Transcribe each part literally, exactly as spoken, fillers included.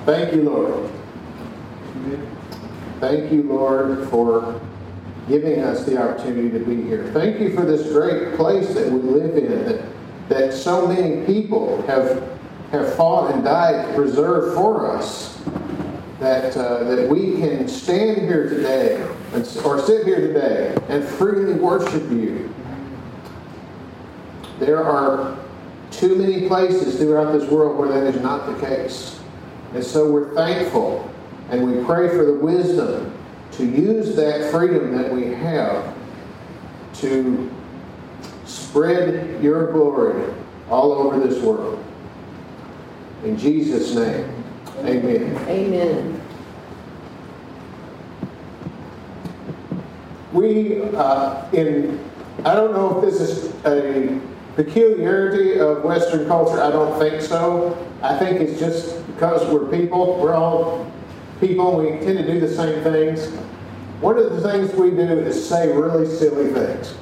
Thank you, Lord. Thank you, Lord, for giving us the opportunity to be here. Thank you for this great place that we live in, that, that so many people have, have fought and died to preserve for us, that, uh, that we can stand here today, and, or sit here today, and freely worship you. There are too many places throughout this world where that is not the case. And so we're thankful, and we pray for the wisdom to use that freedom that we have to spread your glory all over this world. In Jesus' name, amen. Amen. We, uh, in, I don't know if this is a peculiarity of Western culture. I don't think so. I think it's just because we're people. We're all people. We tend to do the same things. One of the things we do is say really silly things.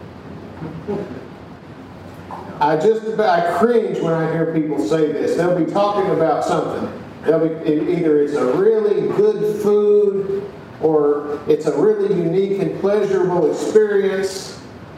I just I cringe when I hear people say this. They'll be talking about something. They'll be, either it's a really good food or it's a really unique and pleasurable experience.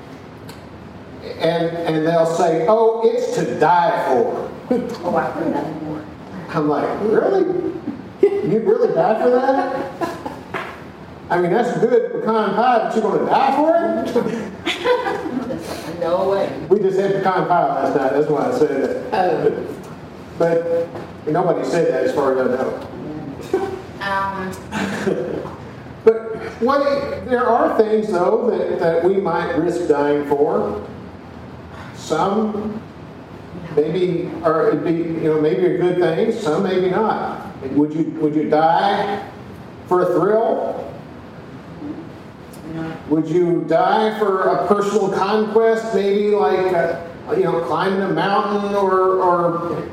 And, and they'll say, oh, it's to die for. Oh, I've heard that before. I'm like, really? You'd really die for that? I mean, that's good pecan pie, but you're going to die for it? No way. We just had pecan pie last night. That's why I said that. Oh. But nobody said that as far as I know. Um. But what, there are things, though, that, that we might risk dying for. Some maybe are be you know maybe are good things. Some maybe not. Would you would you die for a thrill? No. Would you die for a personal conquest? Maybe like uh, you know climbing a mountain or or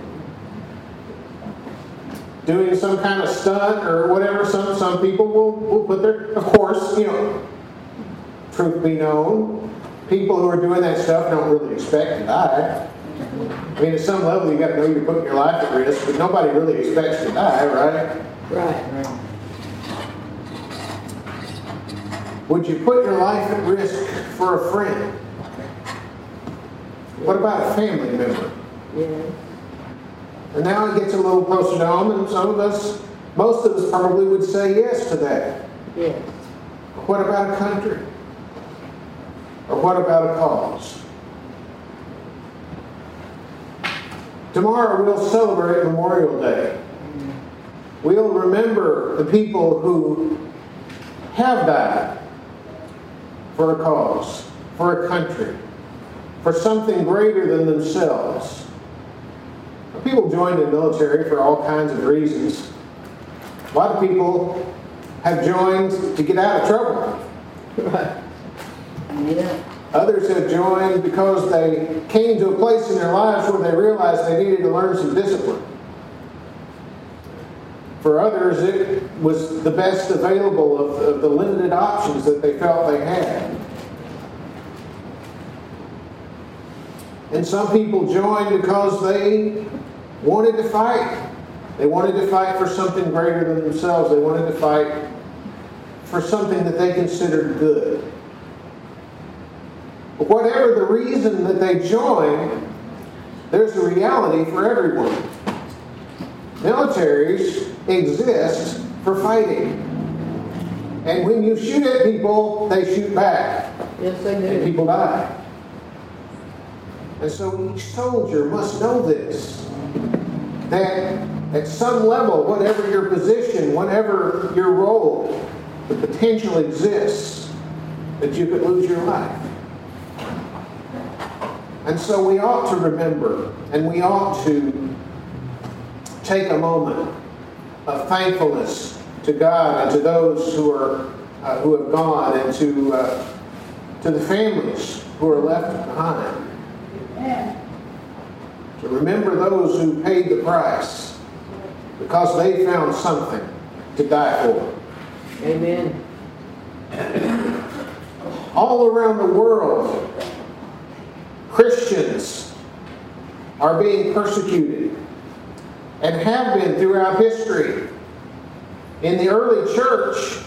doing some kind of stunt or whatever. Some some people will will put their of course you know. Truth be known. People who are doing that stuff don't really expect to die. I mean, at some level, you got to know you're putting your life at risk, but nobody really expects to die, right? Right, right. Would you put your life at risk for a friend? What about a family member? Yeah. And now it gets a little closer to home, and some of us, most of us probably would say yes to that. Yes. What about a country? Or what about a cause? Tomorrow we'll celebrate Memorial Day. We'll remember the people who have died for a cause, for a country, for something greater than themselves. People join the military for all kinds of reasons. A lot of people have joined to get out of trouble. Right. Yeah. Others have joined because they came to a place in their lives where they realized they needed to learn some discipline. For others, it was the best available of, of the limited options that they felt they had. And some people joined because they wanted to fight. They wanted to fight for something greater than themselves. They wanted to fight for something that they considered good. But whatever the reason that they joined, there's a reality for everyone. Militaries exist for fighting. And when you shoot at people, they shoot back. Yes, they And do. people die. And so each soldier must know this. That at some level, whatever your position, whatever your role, the potential exists that you could lose your life. And so we ought to remember, and we ought to take a moment of thankfulness to God and to those who are uh, who have gone, and to uh, to the families who are left behind. Yeah. To remember those who paid the price because they found something to die for. Amen. All around the world, Christians are being persecuted. and have been throughout history. In the early church,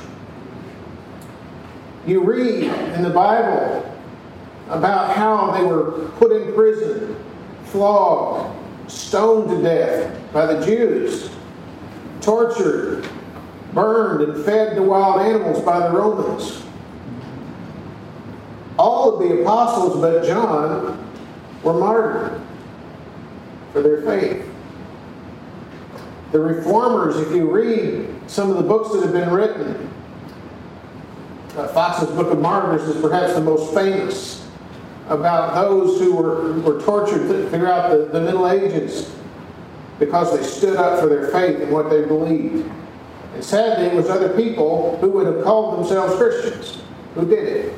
you read in the Bible about how they were put in prison, flogged, stoned to death by the Jews, tortured, burned, and fed to wild animals by the Romans. All of the apostles but John were martyred for their faith. The reformers, if you read some of the books that have been written, uh, Fox's Book of Martyrs is perhaps the most famous, about those who were, were tortured th- throughout the, the Middle Ages because they stood up for their faith and what they believed. And sadly, it was other people who would have called themselves Christians who did it.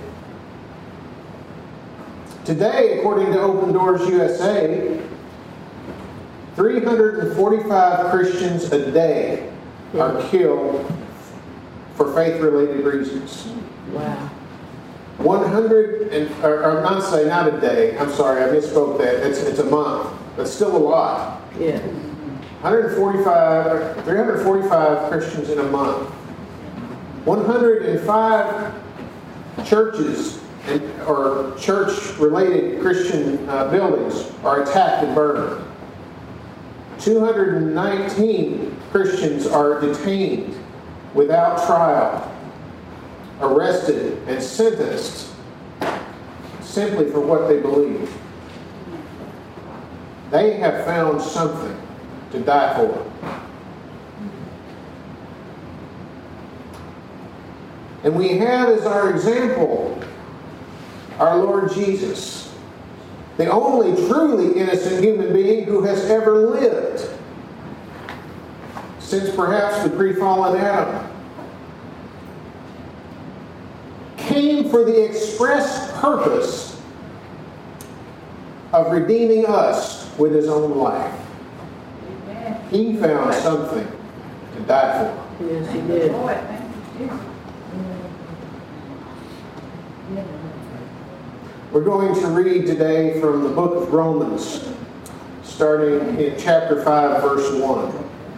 Today, according to Open Doors U S A, three hundred forty-five Christians a day are killed for faith-related reasons. Wow. one hundred, and, or, or not say, not a day, I'm sorry, I misspoke that. It's, it's a month, but still a lot. Yeah. one hundred forty-five, three hundred forty-five Christians in a month. one hundred five churches and, or church-related Christian uh, buildings are attacked and burned. two hundred nineteen Christians are detained without trial, arrested, and sentenced simply for what they believe. They have found something to die for. And we have as our example our Lord Jesus, the only truly innocent human being who has ever lived since perhaps the pre-fallen Adam, came for the express purpose of redeeming us with his own life. He found something to die for. Yes, he did. We're going to read today from the book of Romans, starting in chapter five, verse one.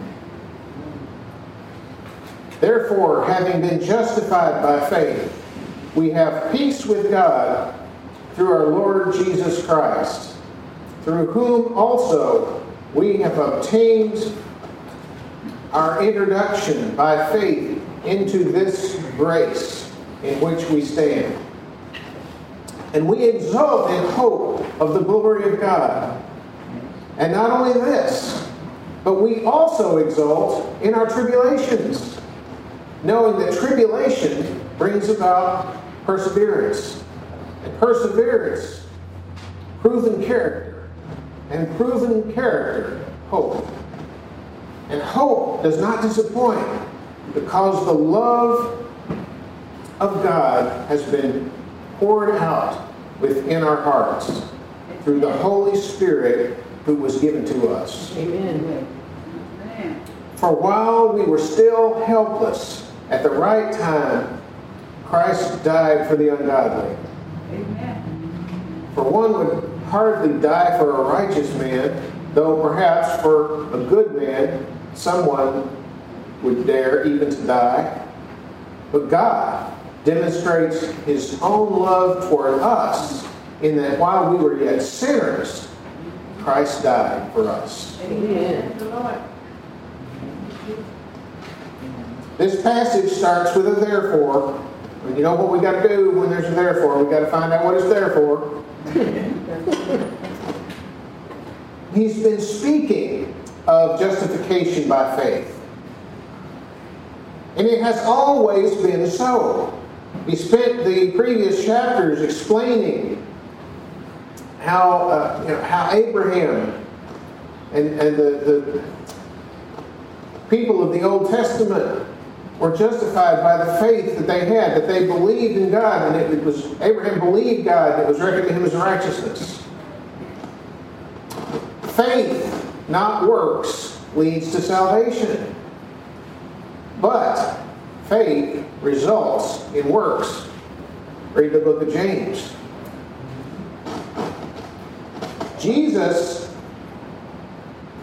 Therefore, having been justified by faith, we have peace with God through our Lord Jesus Christ, through whom also we have obtained our introduction by faith into this grace in which we stand. And we exult in hope of the glory of God. And not only this, but we also exult in our tribulations, knowing that tribulation brings about perseverance. And perseverance, proven character. And proven character, hope. And hope does not disappoint, because the love of God has been poured out within our hearts through the Holy Spirit who was given to us. Amen. For while we were still helpless, at the right time, Christ died for the ungodly. Amen. For one would hardly die for a righteous man, though perhaps for a good man, someone would dare even to die. But God demonstrates his own love toward us in that while we were yet sinners, Christ died for us. Amen. This passage starts with a therefore. And you know what we got to do when there's a therefore? We got to find out what it's there for. He's been speaking of justification by faith. And it has always been so. He spent the previous chapters explaining how, uh, you know, how Abraham and, and the, the people of the Old Testament were justified by the faith that they had, that they believed in God, and it was Abraham believed God, and it was reckoned to him as righteousness. Faith, not works, leads to salvation. But faith results in works. Read the book of James.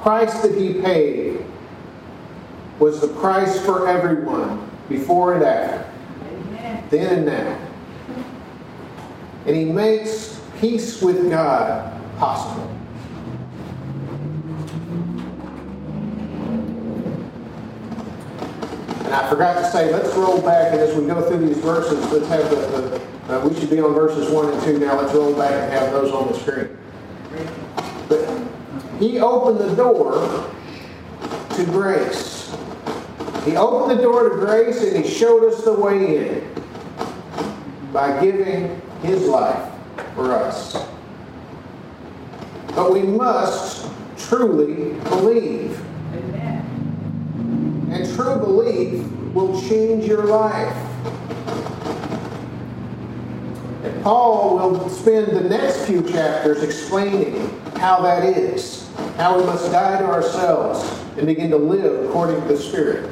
price that he paid was the price for everyone, before and after, Amen. then and now. And he makes peace with God possible. And I forgot to say, let's roll back, and as we go through these verses, let's have the, the uh, we should be on verses one and two now. Let's roll back and have those on the screen. But he opened the door to grace. He opened the door to grace, and he showed us the way in by giving his life for us. But we must truly believe. Amen. And true belief will change your life. And Paul will spend the next few chapters explaining how that is, how we must die to ourselves and begin to live according to the Spirit.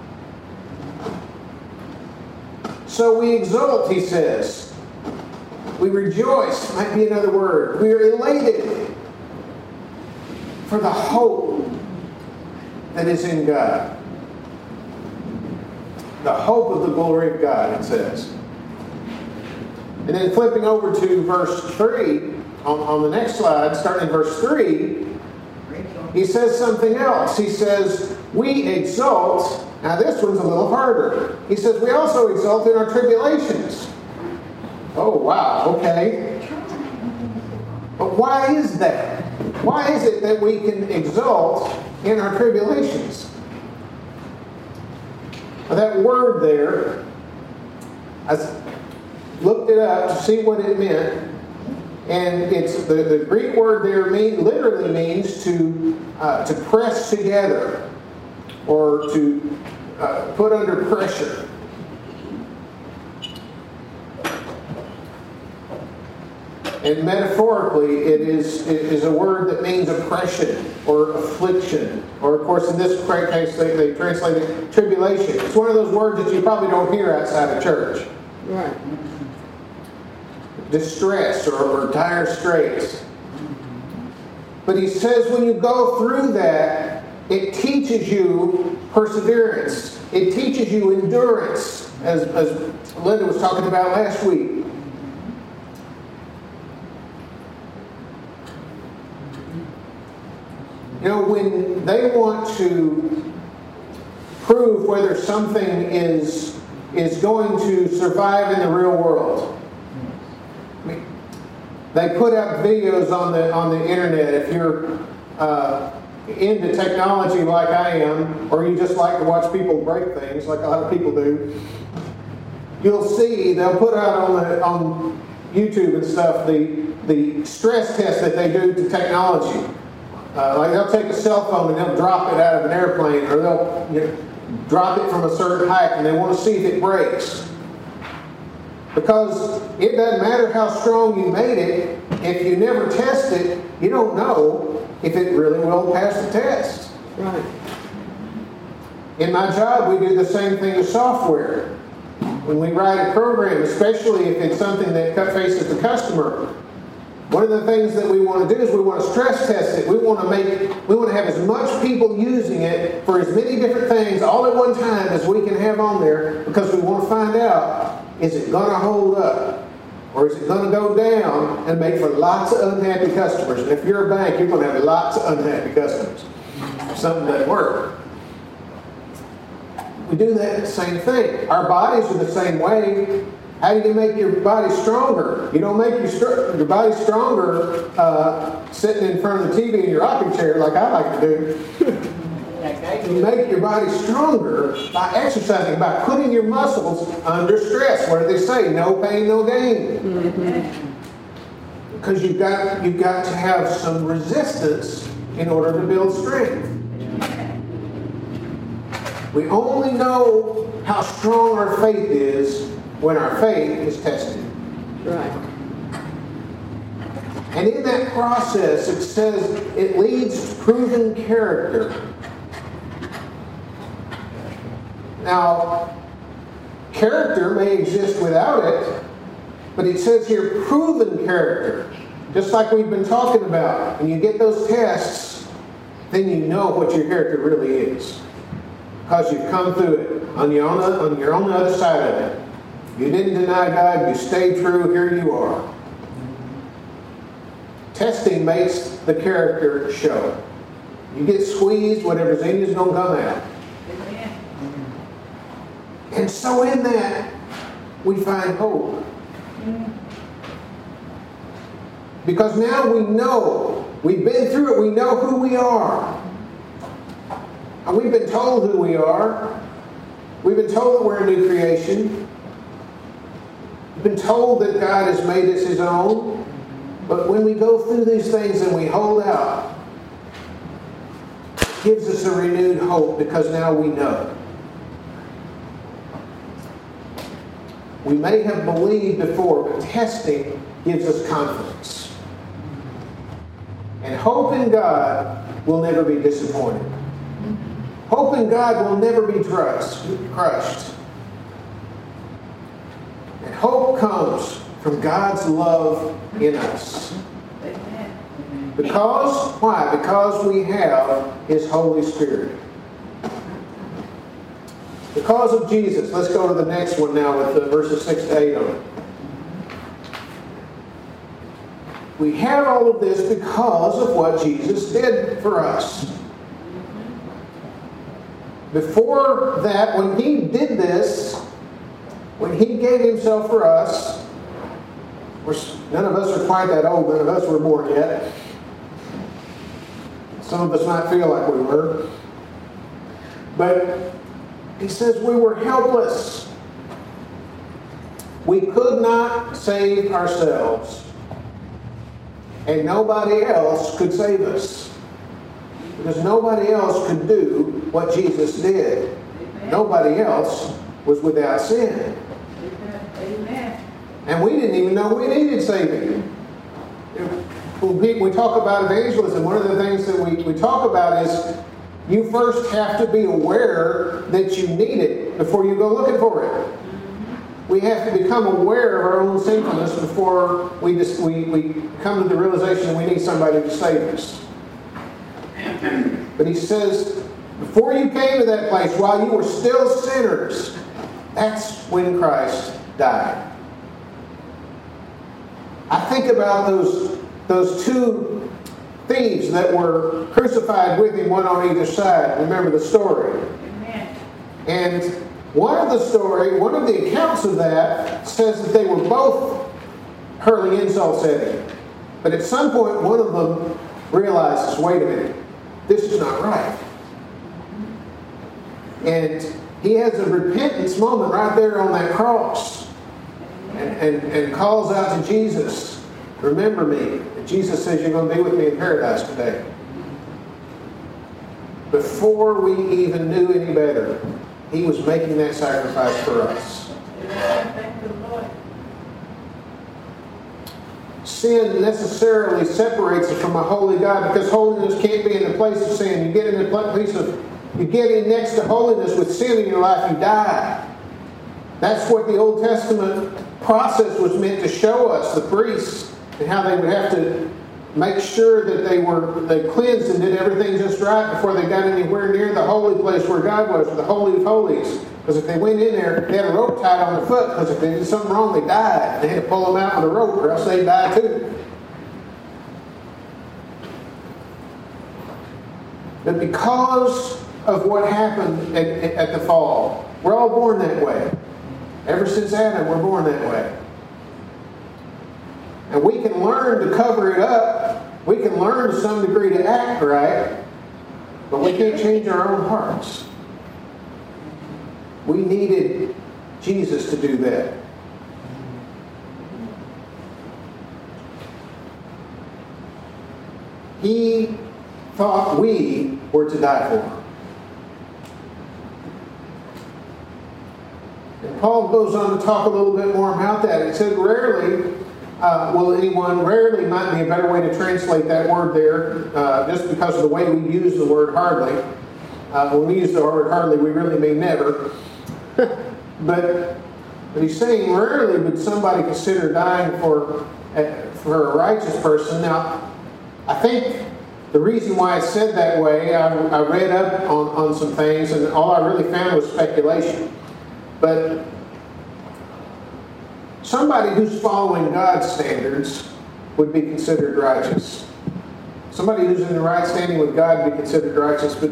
So we exult, he says. We rejoice, might be another word. We are elated for the hope that is in God. The hope of the glory of God, it says. And then flipping over to verse three, on, on the next slide, starting in verse three, he says something else. He says, we exult. Now this one's a little harder. He says, we also exult in our tribulations. Oh, wow, okay. But why is that? Why is it that we can exult in our tribulations? Well, that word there, I looked it up to see what it meant. And it's the, the Greek word there mean, literally means to, uh, to press together or to uh, put under pressure. And metaphorically, it is, it is a word that means oppression or affliction. Or, of course, in this case, they, they translate it tribulation. It's one of those words that you probably don't hear outside of church. Right. Distress or, or dire straits. But he says when you go through that, it teaches you perseverance. It teaches you endurance, as, as Linda was talking about last week. You know, when they want to prove whether something is, is going to survive in the real world, I mean, they put out videos on the on the internet. If you're uh, into technology like I am, or you just like to watch people break things like a lot of people do, you'll see they'll put out on the on YouTube and stuff the the stress test that they do to technology. Uh, like they'll take a cell phone and they'll drop it out of an airplane, or they'll you know, drop it from a certain height, and they want to see if it breaks. Because it doesn't matter how strong you made it, if you never test it, you don't know if it really will pass the test. Right. In my job, we do the same thing with software. When we write a program, especially if it's something that faces the customer, one of the things that we want to do is we want to stress test it. We want to make, we want to have as much people using it for as many different things all at one time as we can have on there, because we want to find out, is it going to hold up? Or is it going to go down and make for lots of unhappy customers? And if you're a bank, you're going to have lots of unhappy customers. If something doesn't work. We do that same thing. Our bodies are the same way. How do you make your body stronger? You don't make your, str- your body stronger uh, sitting in front of the T V in your rocking chair like I like to do. You make your body stronger by exercising, by putting your muscles under stress. What do they say? No pain, no gain. Mm-hmm. Because you've got, you've got to have some resistance in order to build strength. We only know how strong our faith is when our faith is tested. Right. And in that process, it says it leads to proven character. Now, character may exist without it, but it says here proven character. Just like we've been talking about. When you get those tests, then you know what your character really is. Because you've come through it. On your own, on your own other side of it. You didn't deny God. You stayed true. Here you are. Testing makes the character show. You get squeezed, whatever's in you is going to come out. Amen. And so in that, we find hope. Because now we know. We've been through it. We know who we are. And we've been told who we are. We've been told that we're a new creation. We've been told that God has made us His own. But when we go through these things and we hold out, it gives us a renewed hope because now we know. We may have believed before, but testing gives us confidence. And hope in God will never be disappointed. Hope in God will never be crushed. And hope comes from God's love in us. Because, why? Because we have His Holy Spirit. Because of Jesus. Let's go to the next one now with the verses six to eight on it. We have all of this because of what Jesus did for us. Before that, when He did this, when He gave Himself for us, none of us are quite that old, none of us were born yet. Some of us might feel like we were. But He says we were helpless. We could not save ourselves. And nobody else could save us. Because nobody else could do what Jesus did. Amen. Nobody else was without sin. Amen. And we didn't even know we needed saving. When we talk about evangelism, one of the things that we, we talk about is you first have to be aware that you need it before you go looking for it. We have to become aware of our own sinfulness before we, just, we, we come to the realization that we need somebody to save us. But He says, before you came to that place, while you were still sinners, that's when Christ died. I think about those, those two thieves that were crucified with Him, one on either side. Remember the story. Amen. And one of the story, one of the accounts of that says that they were both hurling insults at Him. But at some point, one of them realizes, wait a minute, this is not right. And he has a repentance moment right there on that cross. And, and, and calls out to Jesus, remember me. And Jesus says, you're going to be with me in paradise today. Before we even knew any better, He was making that sacrifice for us. Thank the Lord. Sin necessarily separates us from a holy God because holiness can't be in the place of sin. You get in the place of, you get in next to holiness with sin in your life, you die. That's what the Old Testament process was meant to show us, the priests, and how they would have to make sure that they were they cleansed and did everything just right before they got anywhere near the holy place where God was, the Holy of Holies. Because if they went in there, they had a rope tied on their foot, because if they did something wrong, they died. They had to pull them out with a rope, or else they'd die too. But because of what happened at, at the fall, we're all born that way. Ever since Adam, we're born that way. And we can learn to cover it up. We can learn to some degree to act right. But we can't change our own hearts. We needed Jesus to do that. He thought we were to die for Him. And Paul goes on to talk a little bit more about that. He said, rarely uh, will anyone, rarely might be a better way to translate that word there, uh, just because of the way we use the word hardly. Uh, when we use the word hardly, we really mean never. but, but he's saying, rarely would somebody consider dying for, uh, for a righteous person. Now, I think The reason why it's said that way, I, I read up on, on some things, and all I really found was speculation. But somebody who's following God's standards would be considered righteous. Somebody who's in the right standing with God would be considered righteous, but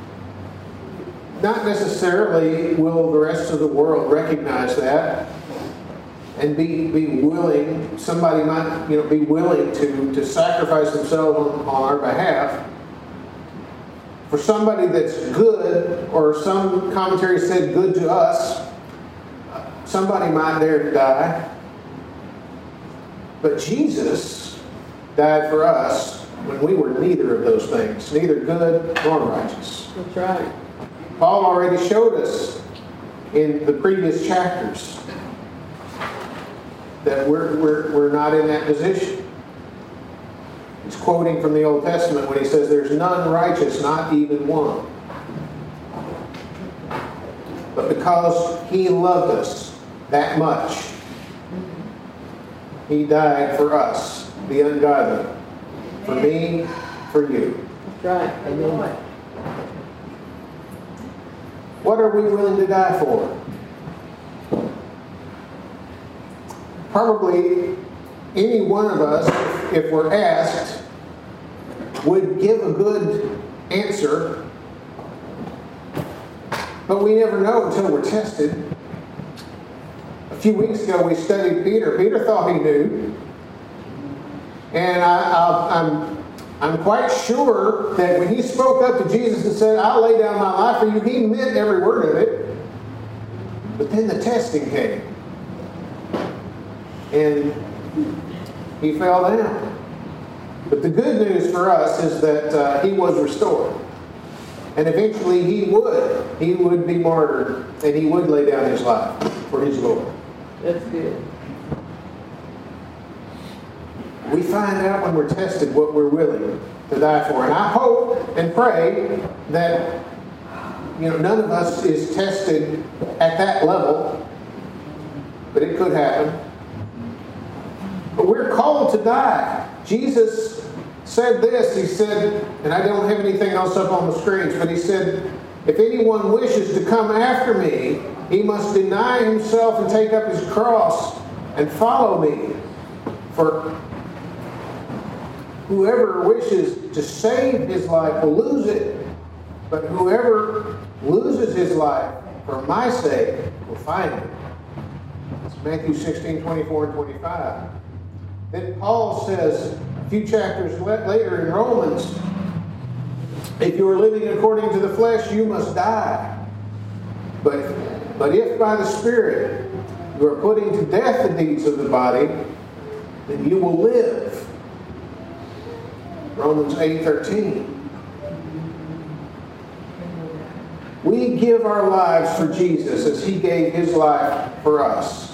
not necessarily will the rest of the world recognize that and be, be willing, somebody might you know, be willing to, to sacrifice themselves on, on our behalf. For somebody that's good, or some commentary said good to us, somebody might dare to die. But Jesus died for us when we were neither of those things, neither good nor righteous. That's right. Paul already showed us in the previous chapters that we're, we're, we're not in that position. He's quoting from the Old Testament when he says, there's none righteous, not even one. But because he loved us that much, he died for us, the ungodly. For me, for you. That's right. Amen. What are we willing to die for? Probably any one of us, if we're asked, would give a good answer. But we never know until we're tested. A few weeks ago we studied Peter. Peter thought he knew. And I, I, I'm, I'm quite sure that when he spoke up to Jesus and said, I'll lay down my life for you, he meant every word of it. But then the testing came. And he fell down. But the good news for us is that uh, he was restored. And eventually he would. He would be martyred. And he would lay down his life for his Lord. That's good. We find out when we're tested what we're willing to die for. And I hope and pray that you know none of us is tested at that level. But it could happen. But we're called to die. Jesus said this. He said, and I don't have anything else up on the screens, but he said, if anyone wishes to come after me, he must deny himself and take up his cross and follow me. For whoever wishes to save his life will lose it. But whoever loses his life for my sake will find it. It's Matthew sixteen, twenty-four and twenty-five. Then Paul says a few chapters later in Romans, if you are living according to the flesh, you must die. But, but if by the Spirit you are putting to death the deeds of the body, then you will live. Romans eight thirteen. We give our lives for Jesus as he gave his life for us.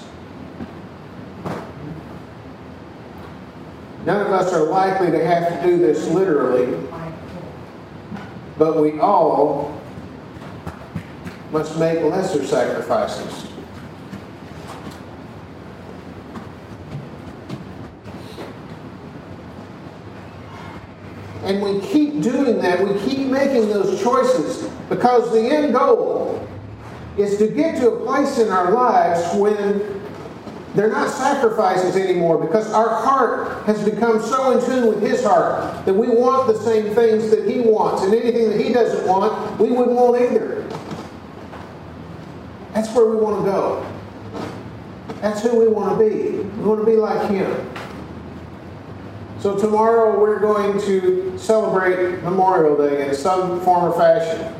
None of us are likely to have to do this literally, but we all must make lesser sacrifices. And we keep doing that. We keep making those choices because the end goal is to get to a place in our lives when they're not sacrifices anymore, because our heart has become so in tune with his heart that we want the same things that he wants, and anything that he doesn't want, we wouldn't want either. That's where we want to go. That's who we want to be. We want to be like him. So tomorrow we're going to celebrate Memorial Day in some form or fashion.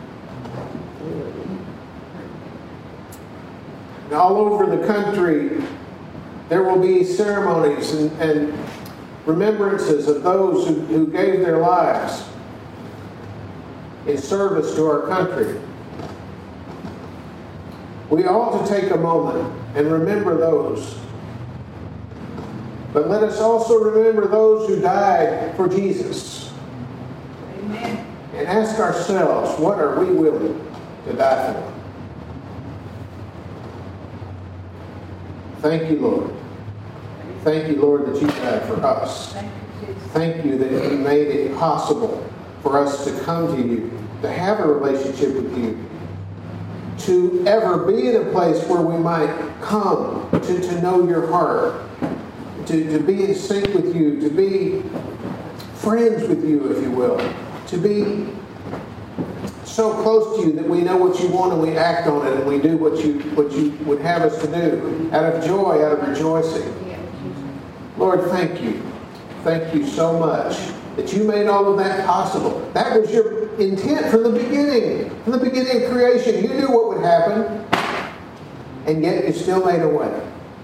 And all over the country, there will be ceremonies and, and remembrances of those who, who gave their lives in service to our country. We ought to take a moment and remember those. But let us also remember those who died for Jesus. Amen. And ask ourselves, what are we willing to die for? Thank you, Lord. Thank you, Lord, that you died for us. Thank you, Jesus. Thank you that you made it possible for us to come to you, to have a relationship with you, to ever be in a place where we might come to, to know your heart, to, to be in sync with you, to be friends with you, if you will, to be so close to you that we know what you want and we act on it and we do what you what you would have us to do out of joy, out of rejoicing. Lord, thank you. Thank you so much that you made all of that possible. That was your intent from the beginning. From the beginning of creation, you knew what would happen, and yet you still made a way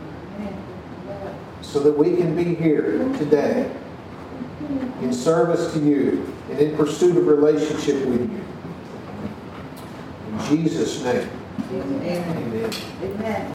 so that we can be here today in service to you and in pursuit of relationship with you. In Jesus' name. Amen. Amen. Amen.